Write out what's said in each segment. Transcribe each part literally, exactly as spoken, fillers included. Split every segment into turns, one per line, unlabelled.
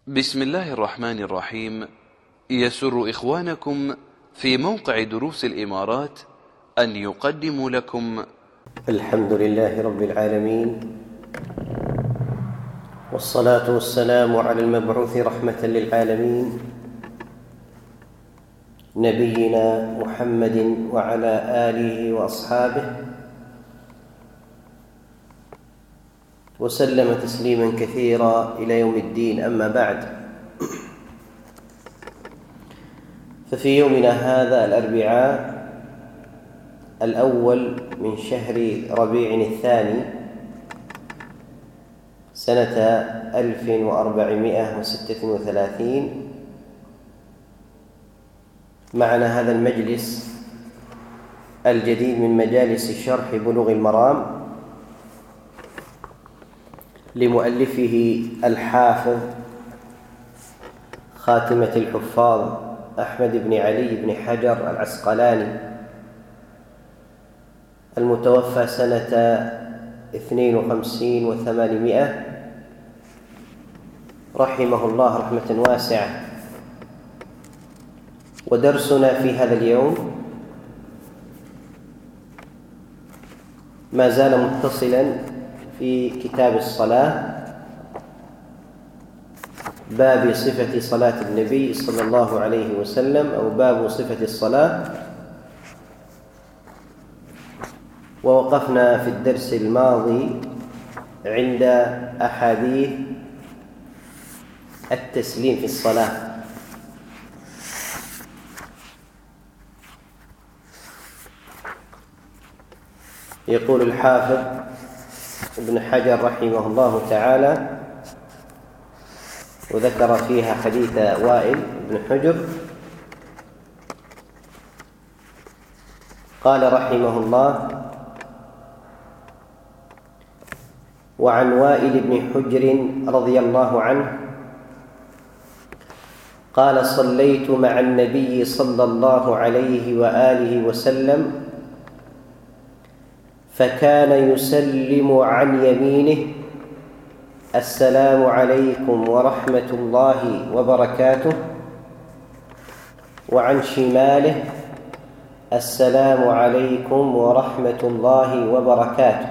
بسم الله الرحمن الرحيم. يسر إخوانكم في موقع دروس الإمارات أن يقدموا لكم
الحمد لله رب العالمين، والصلاة والسلام على المبعوث رحمة للعالمين نبينا محمد وعلى آله وأصحابه وسلم تسليما كثيرا إلى يوم الدين. أما بعد، ففي يومنا هذا الأربعاء الأول من شهر ربيع الثاني سنة ألف وأربعمائة وستة وثلاثين، معنا هذا المجلس الجديد من مجالس شرح بلوغ المرام لمؤلفه الحافظ خاتمة الحفاظ أحمد بن علي بن حجر العسقلاني، المتوفى سنة اثنين وخمسين وثمانمائة، رحمه الله رحمة واسعة. ودرسنا في هذا اليوم ما زال متصلا في كتاب الصلاة، باب صفة صلاة النبي صلى الله عليه وسلم، أو باب صفة الصلاة. ووقفنا في الدرس الماضي عند أحاديث التسليم في الصلاة. يقول الحافظ ابن حجر رحمه الله تعالى، وذكر فيها حديث وائل بن حجر، قال رحمه الله: وعن وائل بن حجر رضي الله عنه قال: صليت مع النبي صلى الله عليه وآله وسلم فكان يسلم عن يمينه: السلام عليكم ورحمة الله وبركاته، وعن شماله: السلام عليكم ورحمة الله وبركاته.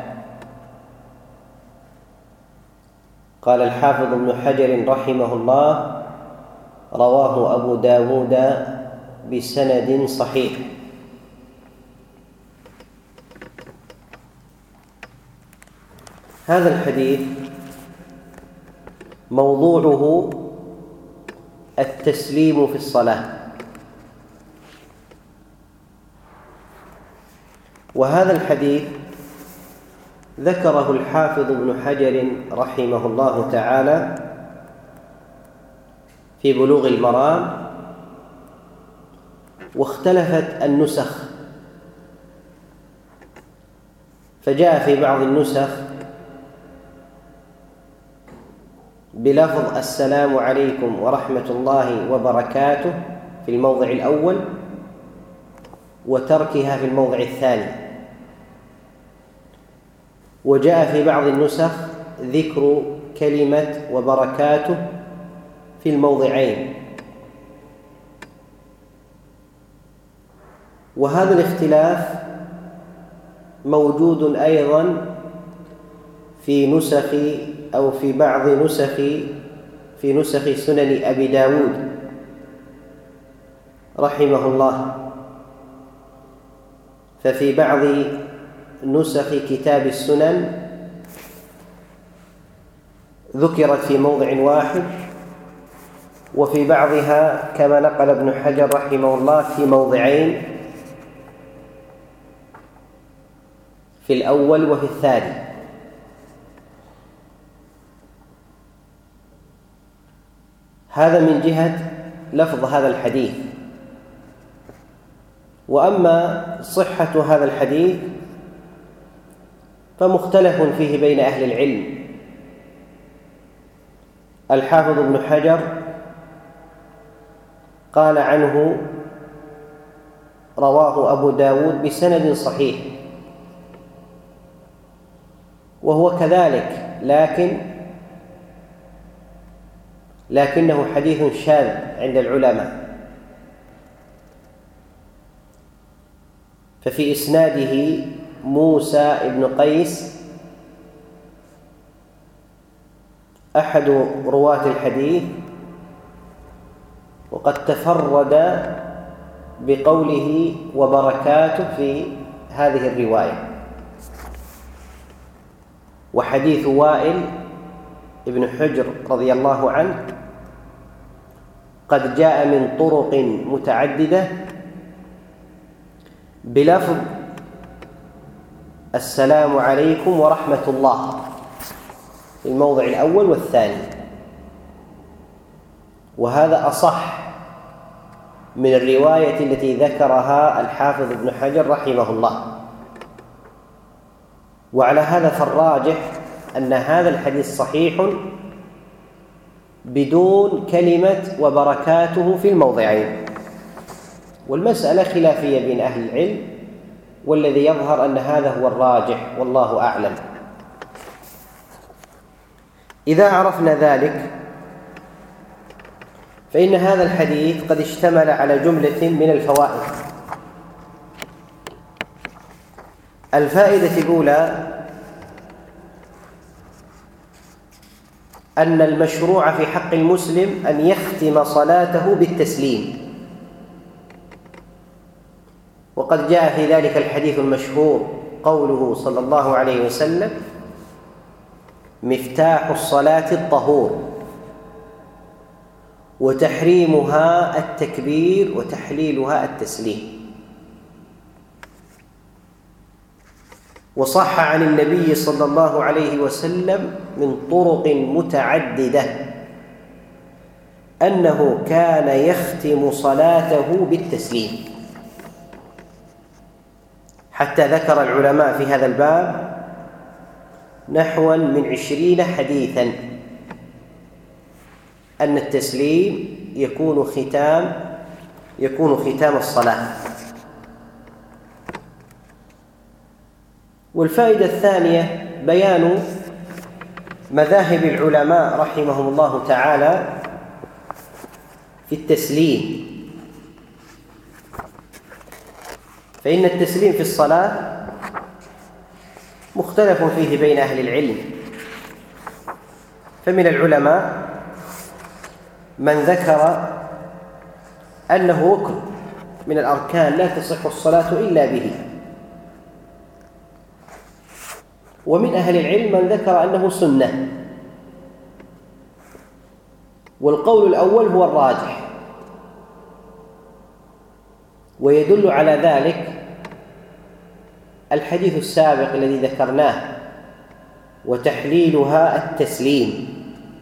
قال الحافظ ابن حجر رحمه الله: رواه أبو داود بسند صحيح. هذا الحديث موضوعه التسليم في الصلاة، وهذا الحديث ذكره الحافظ ابن حجر رحمه الله تعالى في بلوغ المرام، واختلفت النسخ، فجاء في بعض النسخ بلفظ السلام عليكم ورحمة الله وبركاته في الموضع الأول، وتركها في الموضع الثاني. وجاء في بعض النسخ ذكر كلمة وبركاته في الموضعين. وهذا الاختلاف موجود أيضا في نسخ أو في بعض نسخ في نسخ سنن أبي داود رحمه الله. ففي بعض نسخ كتاب السنن ذكرت في موضع واحد، وفي بعضها كما نقل ابن حجر رحمه الله في موضعين، في الأول وفي الثاني. هذا من جهة لفظ هذا الحديث. وأما صحة هذا الحديث فمختلف فيه بين أهل العلم. الحافظ ابن حجر قال عنه: رواه أبو داود بسند صحيح، وهو كذلك، لكن لكنه حديث شاذ عند العلماء، ففي إسناده موسى بن قيس أحد رواة الحديث، وقد تفرد بقوله وبركاته في هذه الرواية. وحديث وائل ابن حجر رضي الله عنه قد جاء من طرق متعددة بلفظ السلام عليكم ورحمة الله في الموضع الأول والثاني، وهذا أصح من الرواية التي ذكرها الحافظ ابن حجر رحمه الله. وعلى هذا فالراجح أن هذا الحديث صحيح بدون كلمة وبركاته في الموضعين، والمسألة خلافية بين أهل العلم، والذي يظهر أن هذا هو الراجح والله أعلم. إذا عرفنا ذلك فإن هذا الحديث قد اشتمل على جملة من الفوائد. الفائدة الأولى أن المشروع في حق المسلم أن يختم صلاته بالتسليم، وقد جاء في ذلك الحديث المشهور قوله صلى الله عليه وسلم: مفتاح الصلاة الطهور، وتحريمها التكبير، وتحليلها التسليم. وصح عن النبي صلى الله عليه وسلم من طرق متعددة أنه كان يختم صلاته بالتسليم، حتى ذكر العلماء في هذا الباب نحو من عشرين حديثا أن التسليم يكون ختام يكون ختام الصلاة. والفائدة الثانية بيان مذاهب العلماء رحمهم الله تعالى في التسليم، فإن التسليم في الصلاة مختلف فيه بين أهل العلم، فمن العلماء من ذكر أنه ركن من الأركان لا تصح الصلاة إلا به، ومن أهل العلم من ذكر أنه سنة، والقول الأول هو الراجح، ويدل على ذلك الحديث السابق الذي ذكرناه: وتحليلها التسليم.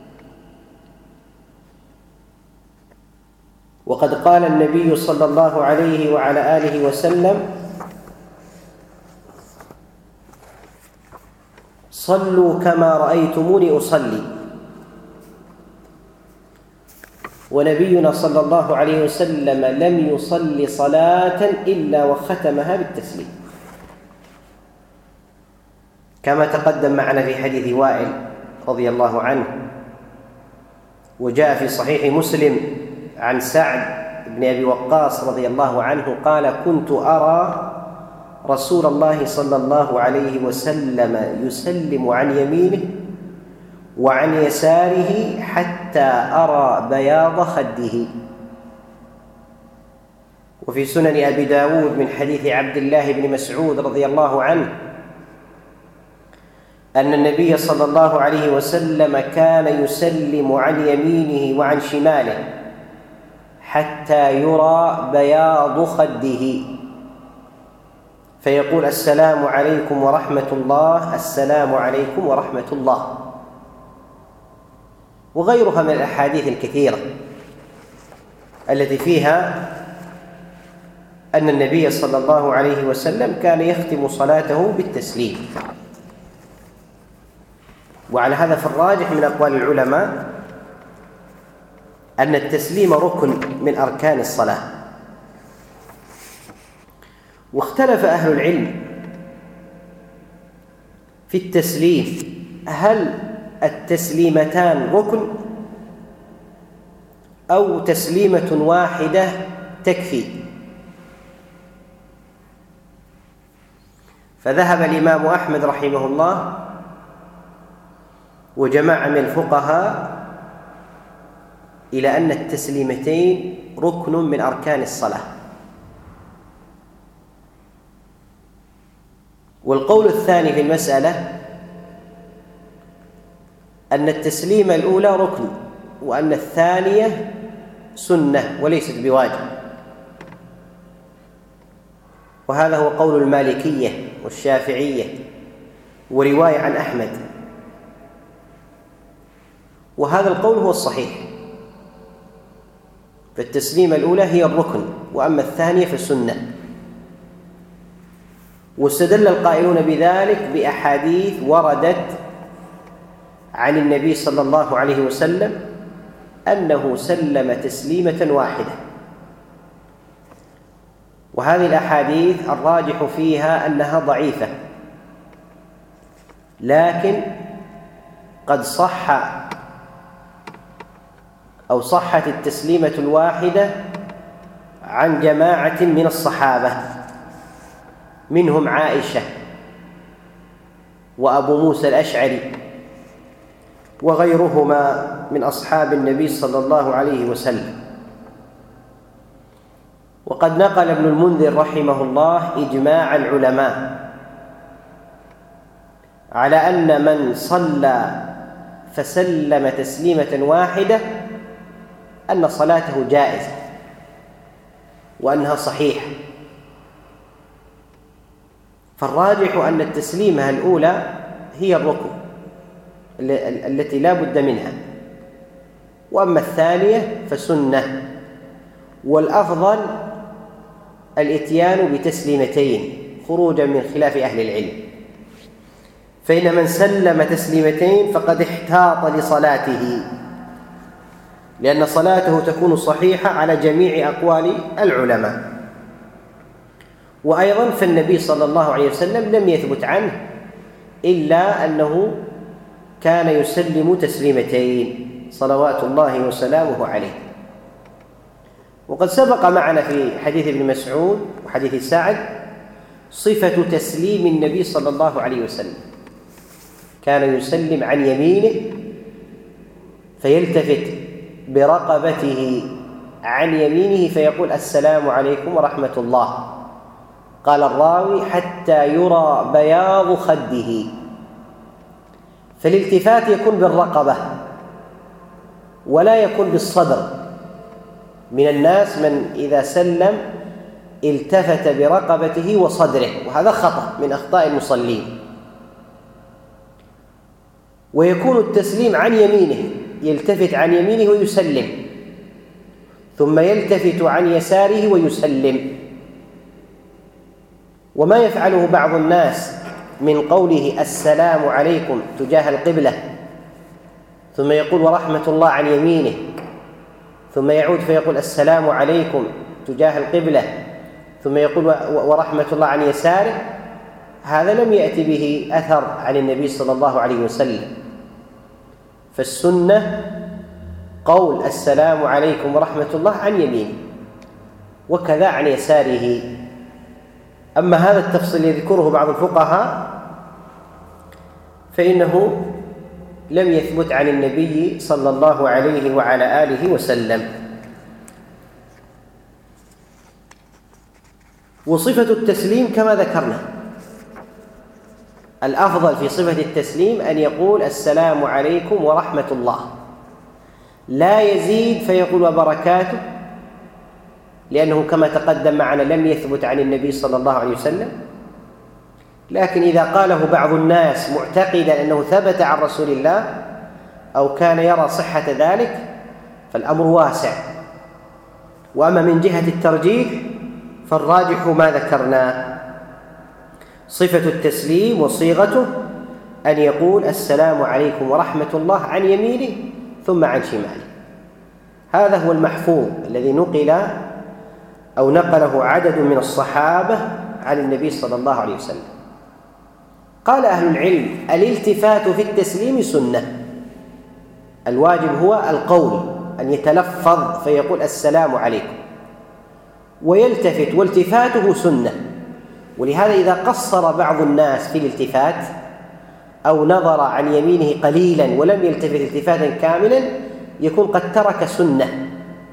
وقد قال النبي صلى الله عليه وعلى آله وسلم: صلوا كما رأيتموني أصلي. ونبينا صلى الله عليه وسلم لم يصلي صلاة إلا وختمها بالتسليم، كما تقدم معنا في حديث وائل رضي الله عنه. وجاء في صحيح مسلم عن سعد بن أبي وقاص رضي الله عنه قال: كنت أرى رسول الله صلى الله عليه وسلم يسلم عن يمينه وعن يساره حتى أرى بياض خده. وفي سنن أبي داود من حديث عبد الله بن مسعود رضي الله عنه أن النبي صلى الله عليه وسلم كان يسلم عن يمينه وعن شماله حتى يرى بياض خده، فيقول: السلام عليكم ورحمة الله، السلام عليكم ورحمة الله. وغيرها من الأحاديث الكثيرة التي فيها أن النبي صلى الله عليه وسلم كان يختم صلاته بالتسليم. وعلى هذا فالراجح من أقوال العلماء أن التسليم ركن من أركان الصلاة. واختلف أهل العلم في التسليم: هل التسليمتان ركن أو تسليمة واحدة تكفي. فذهب الإمام أحمد رحمه الله وجماعة من الفقهاء إلى أن التسليمتين ركن من أركان الصلاة. والقول الثاني في المسألة أن التسليمة الأولى ركن وأن الثانية سنة وليست بواجب، وهذا هو قول المالكية والشافعية ورواية عن أحمد، وهذا القول هو الصحيح. فالتسليمة الأولى هي الركن وأما الثانية فالسنة. واستدل القائلون بذلك بأحاديث وردت عن النبي صلى الله عليه وسلم أنه سلم تسليمة واحدة، وهذه الأحاديث الراجح فيها أنها ضعيفة، لكن قد صح أو صحت التسليمة الواحدة عن جماعة من الصحابة، منهم عائشة وأبو موسى الأشعري وغيرهما من أصحاب النبي صلى الله عليه وسلم. وقد نقل ابن المنذر رحمه الله إجماع العلماء على أن من صلى فسلم تسليمة واحدة أن صلاته جائزة وأنها صحيحة. فالراجح أن التسليمة الأولى هي الركن التي لا بد منها، وأما الثانية فسنة، والأفضل الإتيان بتسليمتين خروجا من خلاف أهل العلم، فإن من سلم تسليمتين فقد احتاط لصلاته، لأن صلاته تكون صحيحة على جميع أقوال العلماء. وأيضا فالنبي صلى الله عليه وسلم لم يثبت عنه إلا أنه كان يسلم تسليمتين صلوات الله وسلامه عليه. وقد سبق معنا في حديث ابن مسعود وحديث سعد صفة تسليم النبي صلى الله عليه وسلم، كان يسلم عن يمينه فيلتفت برقبته عن يمينه فيقول السلام عليكم ورحمة الله. قال الراوي حتى يرى بياض خده، فالالتفات يكون بالرقبة ولا يكون بالصدر. من الناس من إذا سلم التفت برقبته وصدره، وهذا خطأ من أخطاء المصلين. ويكون التسليم عن يمينه، يلتفت عن يمينه ويسلم، ثم يلتفت عن يساره ويسلم. وما يفعله بعض الناس من قوله السلام عليكم تجاه القبلة ثم يقول ورحمة الله عن يمينه، ثم يعود فيقول السلام عليكم تجاه القبلة ثم يقول ورحمة الله عن يساره، هذا لم يأتي به أثر عن النبي صلى الله عليه وسلم. فالسنة قول السلام عليكم ورحمة الله عن يمينه وكذا عن يساره. أما هذا التفصيل يذكره بعض الفقهاء فإنه لم يثبت عن النبي صلى الله عليه وعلى آله وسلم. وصفة التسليم كما ذكرنا، الأفضل في صفة التسليم أن يقول السلام عليكم ورحمة الله، لا يزيد فيقول وبركاته، لأنه كما تقدم معنا لم يثبت عن النبي صلى الله عليه وسلم. لكن إذا قاله بعض الناس معتقدا أنه ثبت عن رسول الله أو كان يرى صحة ذلك فالأمر واسع. وأما من جهة الترجيح فالراجح ما ذكرنا، صفة التسليم وصيغته أن يقول السلام عليكم ورحمة الله عن يمينه ثم عن شماله. هذا هو المحفوظ الذي نقل أو نقله عدد من الصحابة عن النبي صلى الله عليه وسلم. قال أهل العلم الالتفات في التسليم سنة، الواجب هو القول أن يتلفظ فيقول السلام عليكم ويلتفت، والتفاته سنة. ولهذا إذا قصر بعض الناس في الالتفات أو نظر عن يمينه قليلا ولم يلتفت التفاتا كاملا يكون قد ترك سنة،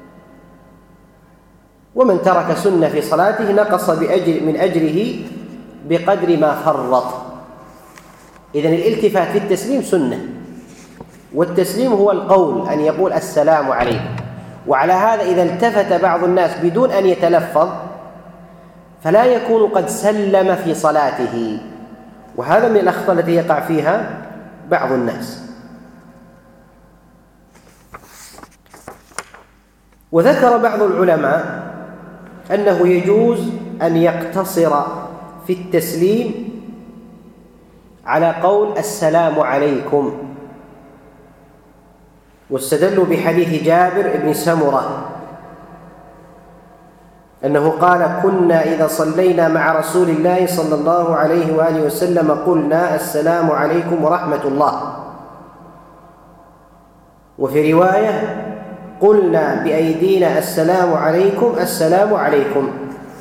ومن ترك سنة في صلاته نقص بأجر من أجره بقدر ما فرط. إذن الالتفات في التسليم سنة، والتسليم هو القول أن يقول السلام عليكم. وعلى هذا إذا التفت بعض الناس بدون أن يتلفظ فلا يكون قد سلم في صلاته، وهذا من الأخطاء التي يقع فيها بعض الناس. وذكر بعض العلماء أنه يجوز أن يقتصر في التسليم على قول السلام عليكم، واستدلوا بحديث جابر بن سمرة أنه قال: كنا إذا صلينا مع رسول الله صلى الله عليه وآله وسلم قلنا السلام عليكم ورحمة الله. وفي رواية: قلنا بأيدينا السلام عليكم السلام عليكم.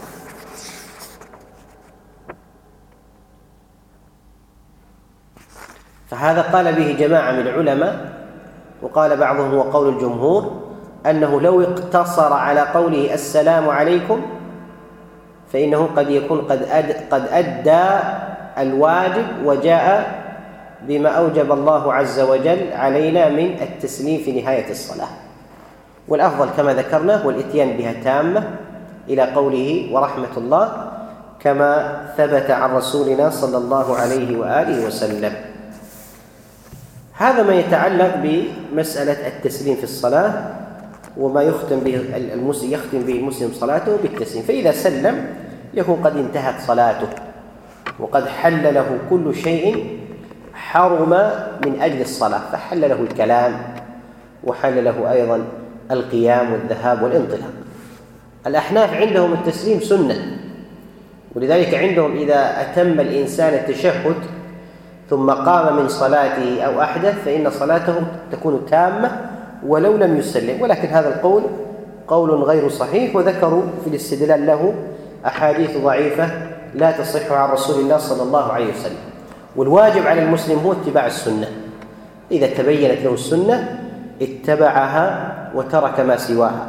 فهذا قال به جماعة من العلماء، وقال بعضهم هو قول الجمهور أنه لو اقتصر على قوله السلام عليكم فإنه قد يكون قد قد أدى الواجب وجاء بما أوجب الله عز وجل علينا من التسليم في نهاية الصلاة. والأفضل كما ذكرنا هو الإتيان بها تامة إلى قوله ورحمة الله كما ثبت عن رسولنا صلى الله عليه وآله وسلم. هذا ما يتعلق بمسألة التسليم في الصلاة وما يختم به المسلم يختم به المسلم صلاته بالتسليم. فإذا سلم يكون قد انتهت صلاته وقد حل له كل شيء حرم من أجل الصلاة، فحل له الكلام وحل له أيضا القيام والذهاب والانطلاق. الأحناف عندهم التسليم سنة، ولذلك عندهم إذا أتم الإنسان التشهد ثم قام من صلاته أو أحدث فإن صلاته تكون تامة ولو لم يسلم. ولكن هذا القول قول غير صحيح، وذكروا في الاستدلال له أحاديث ضعيفة لا تصح عن رسول الله صلى الله عليه وسلم. والواجب على المسلم هو اتباع السنة، إذا تبينت له السنة اتبعها وترك ما سواها.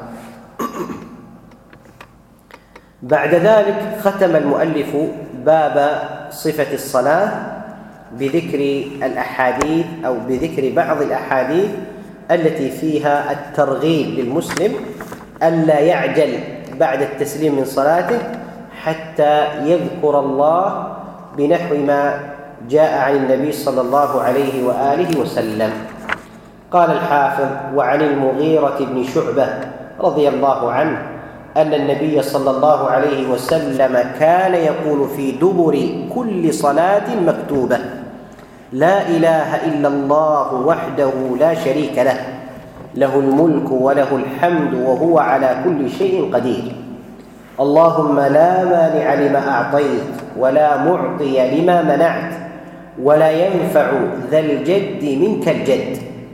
بعد ذلك ختم المؤلف باب صفة الصلاة بذكر الأحاديث أو بذكر بعض الأحاديث التي فيها الترغيب للمسلم ألا يعجل بعد التسليم من صلاته حتى يذكر الله بنحو ما جاء عن النبي صلى الله عليه وآله وسلم. قال الحافظ: وعن المغيرة بن شعبة رضي الله عنه أن النبي صلى الله عليه وسلم كان يقول في دبر كل صلاة مكتوبة: لا إله إلا الله وحده لا شريك له، له الملك وله الحمد وهو على كل شيء قدير، اللهم لا مانع لما أعطيت ولا معطي لما منعت ولا ينفع ذا الجد منك الجد.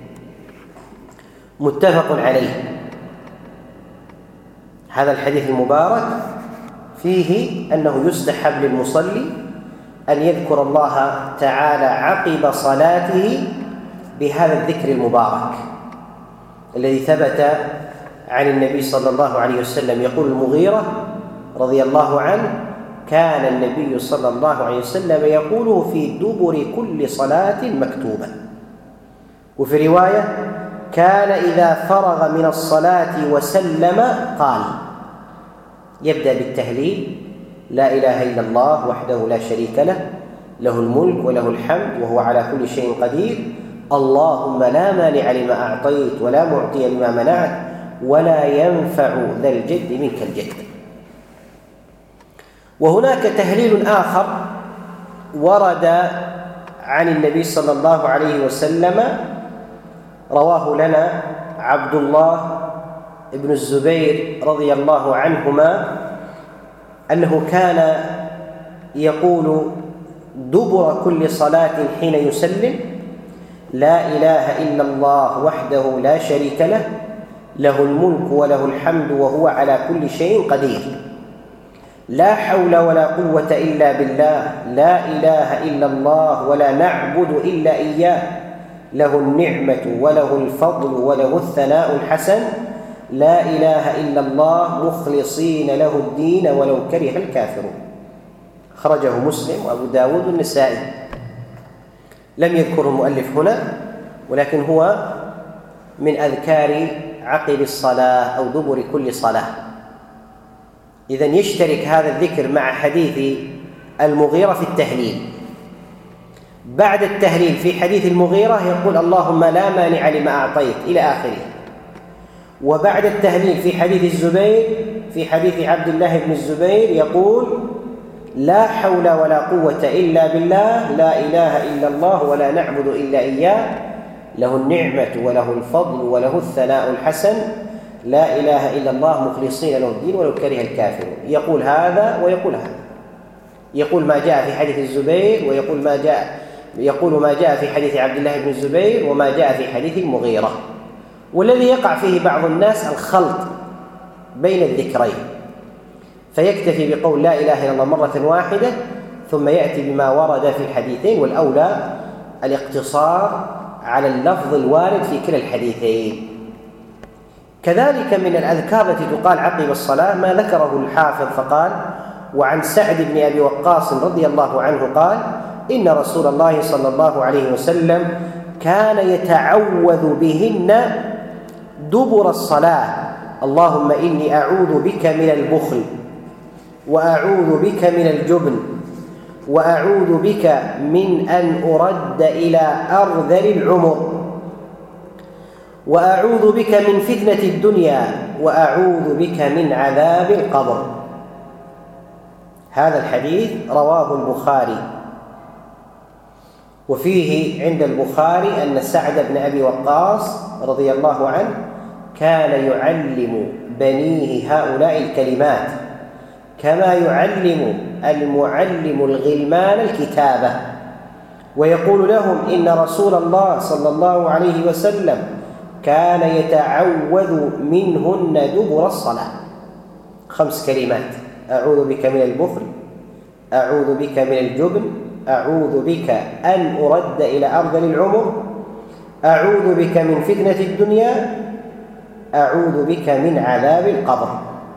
متفق عليه. هذا الحديث المبارك فيه أنه يستحب للمصلي أن يذكر الله تعالى عقب صلاته بهذا الذكر المبارك الذي ثبت عن النبي صلى الله عليه وسلم. يقول المغيرة رضي الله عنه: كان النبي صلى الله عليه وسلم يقوله في دبر كل صلاة مكتوبة. وفي رواية: كان إذا فرغ من الصلاة وسلم قال، يبدأ بالتهليل: لا إله إلا الله وحده لا شريك له، له الملك وله الحمد وهو على كل شيء قدير، اللهم لا مانع لما أعطيت ولا معطي لما منعت ولا ينفع ذا الجد منك الجد. وهناك تهليل آخر ورد عن النبي صلى الله عليه وسلم رواه لنا عبد الله بن الزبير رضي الله عنهما أنه كان يقول دبر كل صلاة حين يسلم: لا إله إلا الله وحده لا شريك له، له الملك وله الحمد وهو على كل شيء قدير. لا حول ولا قوة إلا بالله، لا إله إلا الله ولا نعبد إلا إياه، له النعمة وله الفضل وله الثناء الحسن، لا إله إلا الله مخلصين له الدين ولو كره الكافرون. خرجه مسلم وأبو داود والنسائي. لم يذكره المؤلف هنا، ولكن هو من أذكار عقب الصلاة أو دبر كل صلاة. إذن يشترك هذا الذكر مع حديث المغيرة في التهليل. بعد التهليل في حديث المغيرة يقول اللهم لا مانع لما أعطيت إلى آخره. وبعد التهليل في حديث الزبير في حديث عبد الله بن الزبير يقول لا حول ولا قوة إلا بالله، لا إله إلا الله ولا نعبد إلا إياه، له النعمة وله الفضل وله الثناء الحسن، لا إله إلا الله مخلصين له الدين ولو كره الكافرون. يقول هذا ويقول هذا، يقول ما جاء في حديث الزبير ويقول ما جاء يقول ما جاء في حديث عبد الله بن الزبير وما جاء في حديث المغيرة. والذي يقع فيه بعض الناس الخلط بين الذكرين، فيكتفي بقول لا إله إلا الله مرة واحدة ثم يأتي بما ورد في الحديثين، والأولى الاقتصار على اللفظ الوارد في كلا الحديثين. كذلك من الأذكار التي تقال عقب الصلاة ما ذكره الحافظ فقال وعن سعد بن أبي وقاص رضي الله عنه قال إن رسول الله صلى الله عليه وسلم كان يتعوذ بهن دبر الصلاة، اللهم إني أعوذ بك من البخل وأعوذ بك من الجبن وأعوذ بك من أن أرد إلى أرذل العمر وأعوذ بك من فتنة الدنيا وأعوذ بك من عذاب القبر. هذا الحديث رواه البخاري، وفيه عند البخاري أن سعد بن أبي وقاص رضي الله عنه كان يعلم بنيه هؤلاء الكلمات كما يعلم المعلم الغلمان الكتابة، ويقول لهم إن رسول الله صلى الله عليه وسلم كان يتعوذ منهن دبر الصلاة. خمس كلمات: أعوذ بك من البخل، أعوذ بك من الجبن، أعوذ بك أن أرد إلى أرذل العمر، أعوذ بك من فتنة الدنيا، أعوذ بك من عذاب القبر.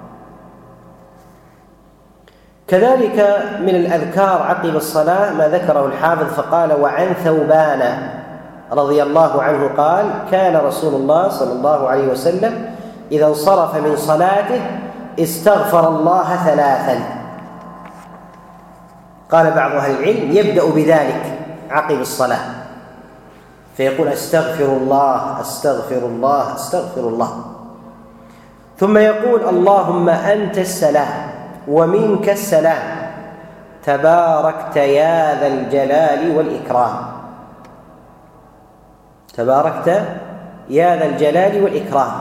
كذلك من الأذكار عقب الصلاة ما ذكره الحافظ فقال وعن ثوبان رضي الله عنه قال كان رسول الله صلى الله عليه وسلم إذا انصرف من صلاته استغفر الله ثلاثا. قال بعض أهل العلم يبدأ بذلك عقب الصلاة فيقول أستغفر الله أستغفر الله أستغفر الله، ثم يقول اللهم أنت السلام ومنك السلام تباركت يا ذا الجلال والإكرام، تباركت يا ذا الجلال والإكرام.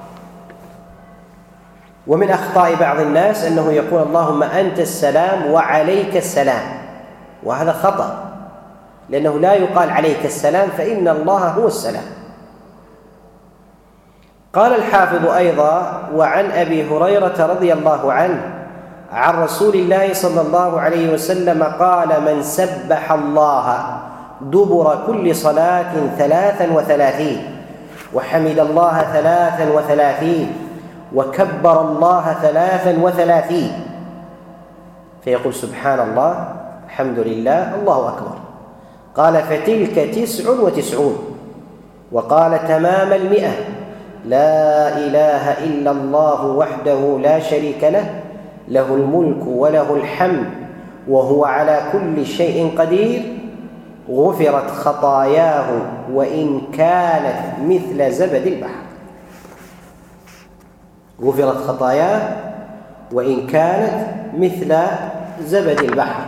ومن أخطاء بعض الناس أنه يقول اللهم أنت السلام وعليك السلام، وهذا خطأ، لأنه لا يقال عليك السلام فإن الله هو السلام. قال الحافظ أيضا وعن أبي هريرة رضي الله عنه عن رسول الله صلى الله عليه وسلم قال من سبح الله دبر كل صلاة ثلاثا وثلاثين وحمد الله ثلاثا وثلاثين وكبر الله ثلاثا وثلاثين، فيقول سبحان الله الحمد لله الله أكبر، قال فتلك تسع وتسعون، وقال تمام المئة لا إله إلا الله وحده لا شريك له له الملك وله الحمد وهو على كل شيء قدير، غفرت خطاياه وإن كانت مثل زبد البحر. غفرت خطاياه وإن كانت مثل زبد البحر.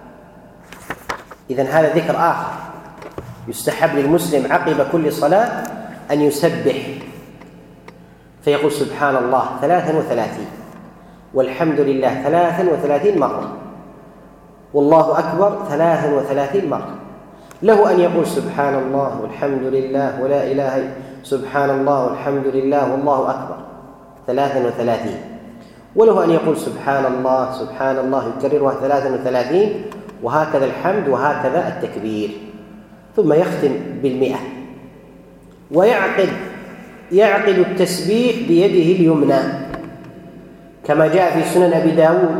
إذن هذا ذكر آخر يستحب للمسلم عقب كل صلاة أن يسبح، فيقول سبحان الله ثلاثا وثلاثين والحمد لله ثلاثا وثلاثين مرة والله أكبر ثلاثا وثلاثين مرة. له أن يقول سبحان الله والحمد لله ولا إله سبحان الله والحمد لله والله أكبر ثلاثا وثلاثين، وله أن يقول سبحان الله سبحان الله يكررها ثلاثا وثلاثين، وهكذا الحمد وهكذا التكبير، ثم يختم بالمئة. ويعقد يعقد التسبيح بيده اليمنى كما جاء في سنن أبي داود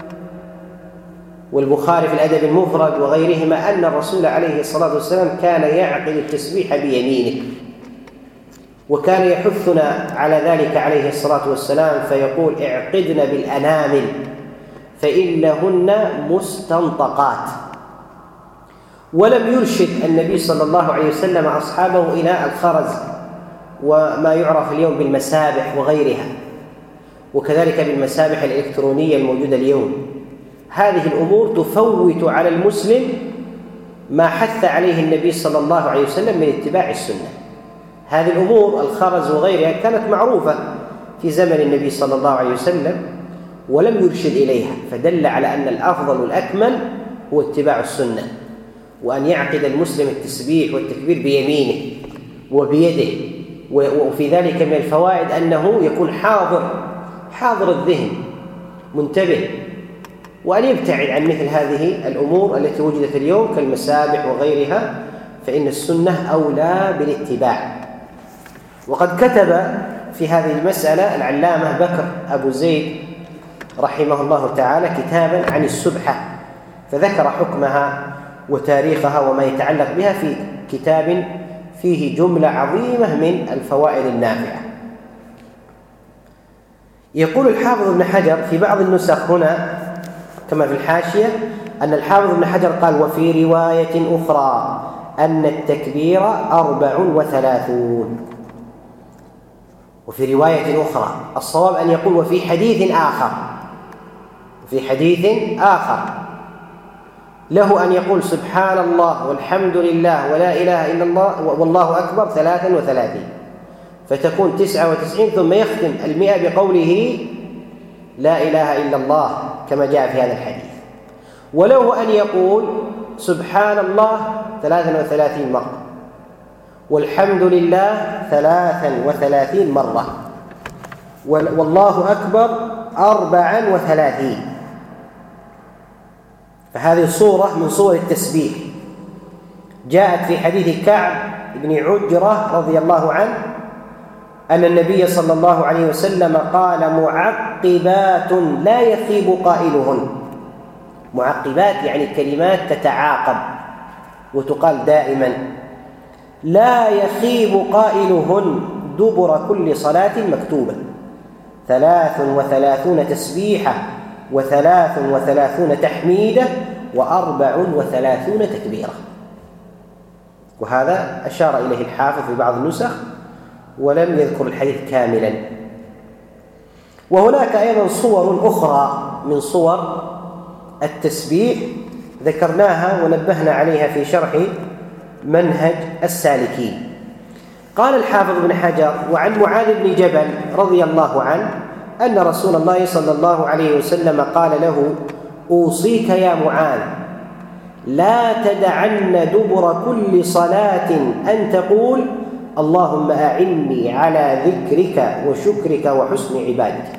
والبخاري في الأدب المفرد وغيرهما أن الرسول عليه الصلاة والسلام كان يعقد التسبيح بيمينه، وكان يحثنا على ذلك عليه الصلاة والسلام فيقول: اعقدن بالأنامل فإنهن مستنطقات. ولم يرشد النبي صلى الله عليه وسلم أصحابه إلى الخرز وما يعرف اليوم بالمسابح وغيرها، وكذلك بالمسابح الإلكترونية الموجودة اليوم. هذه الأمور تفوت على المسلم ما حث عليه النبي صلى الله عليه وسلم من اتباع السنة. هذه الأمور الخرز وغيرها كانت معروفة في زمن النبي صلى الله عليه وسلم ولم يرشد إليها، فدل على أن الأفضل والأكمل هو اتباع السنة، وأن يعقد المسلم التسبيح والتكبير بيمينه وبيده. وفي ذلك من الفوائد أنه يكون حاضر حاضر الذهن منتبه، وأن يبتعد عن مثل هذه الأمور التي وجدت اليوم كالمسابح وغيرها، فإن السنة أولى بالاتباع. وقد كتب في هذه المسألة العلامة بكر أبو زيد رحمه الله تعالى كتابا عن السبحة، فذكر حكمها وتاريخها وما يتعلق بها في كتاب فيه جملة عظيمة من الفوائد النافعة. يقول الحافظ ابن حجر في بعض النسخ هنا كما في الحاشية أن الحافظ ابن حجر قال: وفي رواية أخرى أن التكبير أربع وثلاثون. وفي رواية أخرى، الصواب أن يقول وفي حديث آخر، في حديث آخر له أن يقول سبحان الله والحمد لله ولا إله إلا الله والله أكبر ثلاثا وثلاثين، فتكون تسعة وتسعين، ثم يختم المئة بقوله لا إله إلا الله كما جاء في هذا الحديث. وله أن يقول سبحان الله ثلاثا وثلاثين مرة والحمد لله ثلاثا وثلاثين مرة والله أكبر أربعا وثلاثين. فهذه صورة من صور التسبيح جاءت في حديث كعب بن عجرة رضي الله عنه أن النبي صلى الله عليه وسلم قال: معقبات لا يخيب قائلهن. معقبات يعني كلمات تتعاقب وتقال دائما، لا يخيب قائلهن دبر كل صلاة مكتوبة، ثلاث وثلاثون تسبيحة وثلاث وثلاثون تحميدة وأربع وثلاثون تكبيرة. وهذا أشار إليه الحافظ في بعض النسخ ولم يذكر الحديث كاملا. وهناك أيضا صور أخرى من صور التسبيح ذكرناها ونبهنا عليها في شرح منهج السالكين. قال الحافظ ابن حجر: وعن معاذ بن جبل رضي الله عنه أن رسول الله صلى الله عليه وسلم قال له: أوصيك يا معاذ لا تدعن دبر كل صلاة أن تقول اللهم أعني على ذكرك وشكرك وحسن عبادتك.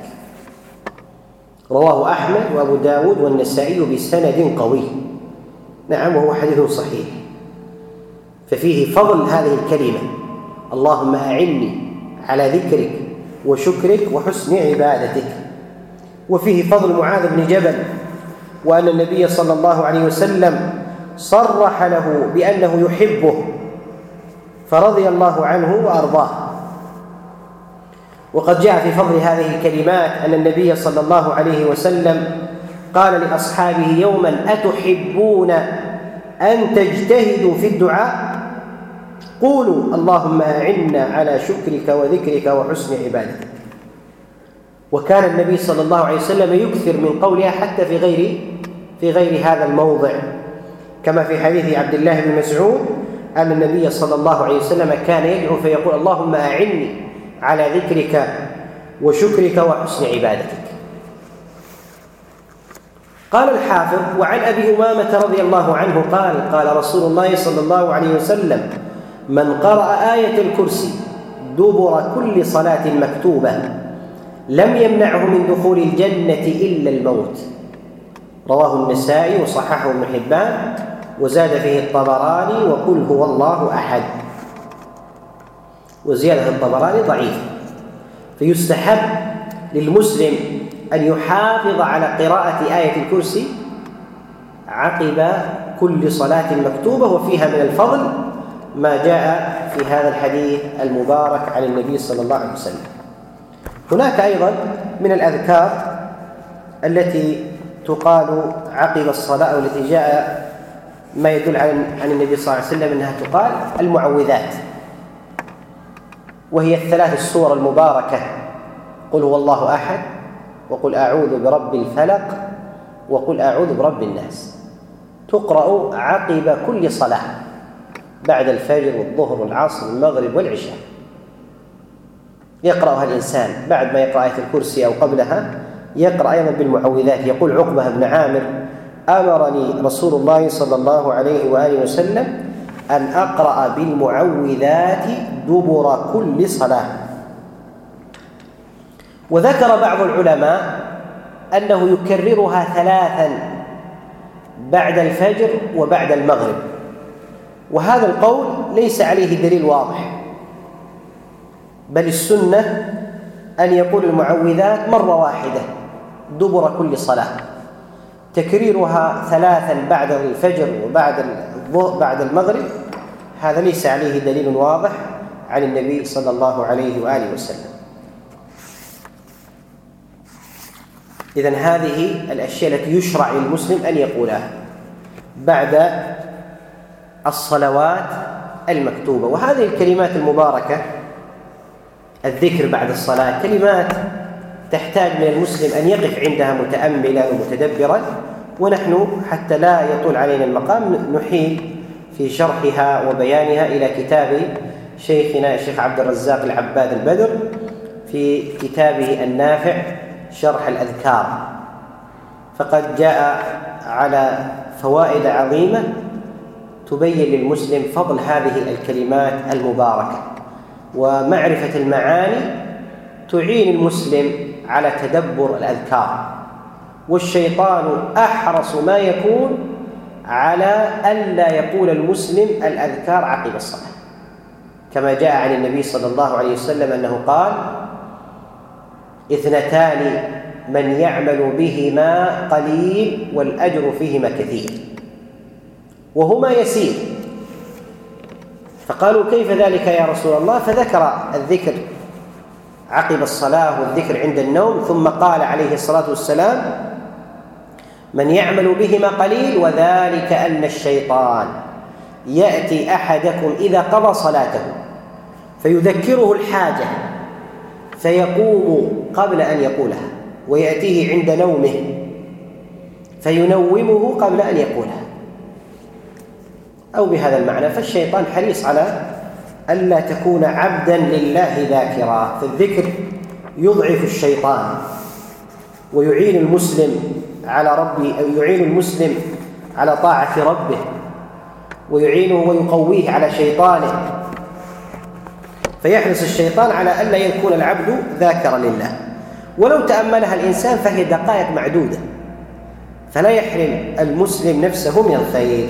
رواه أحمد وأبو داود والنسائي بسند قوي. نعم، وهو حديث صحيح. ففيه فضل هذه الكلمة اللهم أعني على ذكرك وشكرك وحسن عبادتك. وفيه فضل معاذ بن جبل، وأن النبي صلى الله عليه وسلم صرح له بأنه يحبه فرضي الله عنه وأرضاه. وقد جاء في فضل هذه الكلمات أن النبي صلى الله عليه وسلم قال لأصحابه يوما: أتحبون أن تجتهدوا في الدعاء؟ قولوا اللهم أعنا على شكرك وذكرك وحسن عبادتك. وكان النبي صلى الله عليه وسلم يكثر من قولها حتى في غير في غير هذا الموضع، كما في حديث عبد الله بن مسعود أن النبي صلى الله عليه وسلم كان يدعو فيقول اللهم أعني على ذكرك وشكرك وحسن عبادتك. قال الحافظ: وعن أبي أمامة رضي الله عنه قال: قال رسول الله صلى الله عليه وسلم: من قرأ آية الكرسي دبر كل صلاة مكتوبة لم يمنعه من دخول الجنة إلا الموت. رواه النسائي وصححه ابن حبان، وزاد فيه الطبراني وقل هو الله أحد، وزيادة الطبراني ضعيف. فيستحب للمسلم أن يحافظ على قراءة آية الكرسي عقب كل صلاة مكتوبة، وفيها من الفضل ما جاء في هذا الحديث المبارك عن النبي صلى الله عليه وسلم. هناك أيضا من الأذكار التي تقال عقب الصلاة، والتي جاء ما يدل عن النبي صلى الله عليه وسلم أنها تقال المعوذات، وهي الثلاث السور المباركة: قل هو الله أحد، وقل أعوذ برب الفلق، وقل أعوذ برب الناس. تقرأ عقب كل صلاة بعد الفجر والظهر والعصر والمغرب والعشاء. يقرأها الإنسان بعد ما يقرأ آية الكرسي أو قبلها، يقرأ أيضا بالمعوذات. يقول عقبة بن عامر: أمرني رسول الله صلى الله عليه وآله وسلم أن أقرأ بالمعوذات دبر كل صلاة. وذكر بعض العلماء أنه يكررها ثلاثا بعد الفجر وبعد المغرب، وهذا القول ليس عليه دليل واضح، بل السنة أن يقول المعوذات مرة واحدة دبر كل صلاة. تكريرها ثلاثا بعد الفجر وبعد بعد المغرب هذا ليس عليه دليل واضح عن النبي صلى الله عليه وآله وسلم. إذن هذه الأشياء التي يشرع للمسلم أن يقولها بعد الصلوات المكتوبة. وهذه الكلمات المباركة، الذكر بعد الصلاة، كلمات تحتاج من المسلم أن يقف عندها متأملا ومتدبرا، ونحن حتى لا يطول علينا المقام نحيل في شرحها وبيانها إلى كتاب شيخنا الشيخ عبد الرزاق العباد البدر في كتابه النافع شرح الأذكار، فقد جاء على فوائد عظيمة تبين للمسلم فضل هذه الكلمات المباركة، ومعرفة المعاني تعين المسلم على تدبر الأذكار. والشيطان أحرص ما يكون على ألا يقول المسلم الأذكار عقب الصلاة، كما جاء عن النبي صلى الله عليه وسلم أنه قال: اثنتان من يعمل بهما قليل والأجر فيهما كثير، وهما يسير. فقالوا: كيف ذلك يا رسول الله؟ فذكر الذكر عقب الصلاة والذكر عند النوم، ثم قال عليه الصلاة والسلام: من يعمل بهما قليل، وذلك أن الشيطان يأتي أحدكم إذا قضى صلاته فيذكره الحاجة فيقوم قبل أن يقولها، ويأتيه عند نومه فينومه قبل أن يقولها، أو بهذا المعنى. فالشيطان حريص على ألا تكون عبدا لله ذاكرا، فالذكر يضعف الشيطان ويعين المسلم على ربه، أو يعين المسلم على طاعة ربه، ويعينه ويقويه على شيطانه، فيحرص الشيطان على ألا يكون العبد ذاكرا لله. ولو تأملها الإنسان فهي دقائق معدودة، فلا يحرم المسلم نفسه من الخير.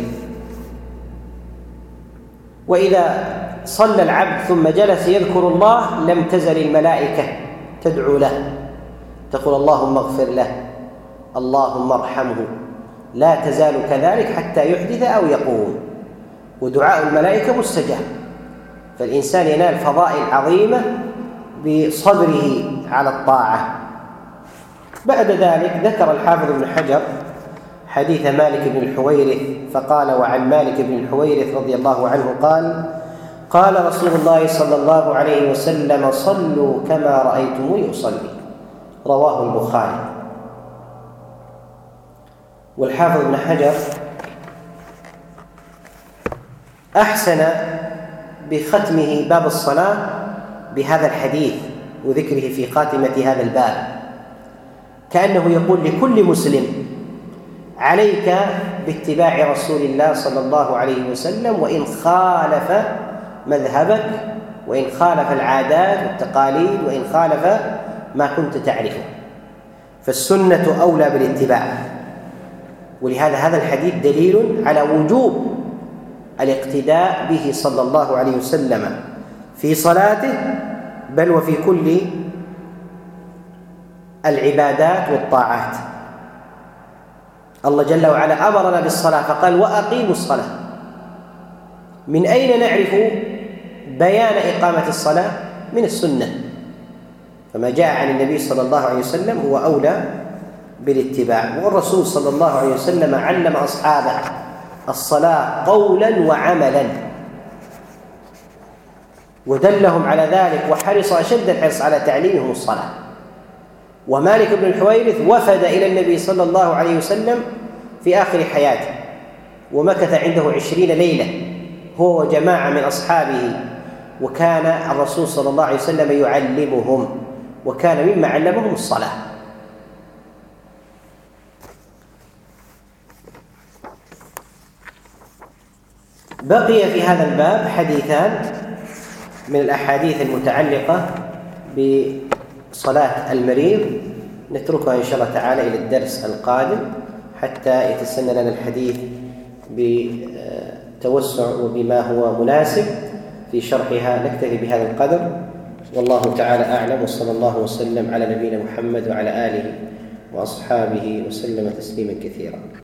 وإذا صلى العبد ثم جلس يذكر الله لم تزل الملائكة تدعو له، تقول: اللهم اغفر له، اللهم ارحمه. لا تزال كذلك حتى يحدث أو يقوم، ودعاء الملائكة مستجاب. فالإنسان ينال فضائل عظيمة بصبره على الطاعة. بعد ذلك ذكر الحافظ ابن حجر حديث مالك بن الحويرث فقال: وعن مالك بن الحويرث رضي الله عنه قال: قال رسول الله صلى الله عليه وسلم: صلوا كما رأيتموني أصلي. رواه البخاري. والحافظ ابن حجر أحسن بختمه باب الصلاة بهذا الحديث وذكره في خاتمة هذا الباب، كأنه يقول لكل مسلم: عليك باتباع رسول الله صلى الله عليه وسلم، وإن خالف مذهبك وإن خالف العادات والتقاليد وإن خالف ما كنت تعرفه، فالسنة أولى بالاتباع. ولهذا هذا الحديث دليل على وجوب الاقتداء به صلى الله عليه وسلم في صلاته، بل وفي كل العبادات والطاعات. الله جل وعلا أمرنا بالصلاة فقال وأقيموا الصلاة. من أين نعرف بيان إقامة الصلاة؟ من السنة، فما جاء عن النبي صلى الله عليه وسلم هو أولى بالاتباع. والرسول صلى الله عليه وسلم علم أصحابه الصلاة قولا وعملا، ودلهم على ذلك وحرص أشد الحرص على تعليمهم الصلاة. ومالك بن الحويرث وفد إلى النبي صلى الله عليه وسلم في آخر حياته، ومكث عنده عشرين ليلة هو وجماعة من أصحابه، وكان الرسول صلى الله عليه وسلم يعلمهم، وكان مما علمهم الصلاة. بقي في هذا الباب حديثان من الأحاديث المتعلقة بصلاة المريض، نتركها إن شاء الله تعالى إلى الدرس القادم حتى يتسنى لنا الحديث بتوسع وبما هو مناسب في شرحها. نكتفي بهذا القدر، والله تعالى أعلم، وصلى الله وسلم على نبينا محمد وعلى آله وأصحابه وسلم تسليما كثيرا.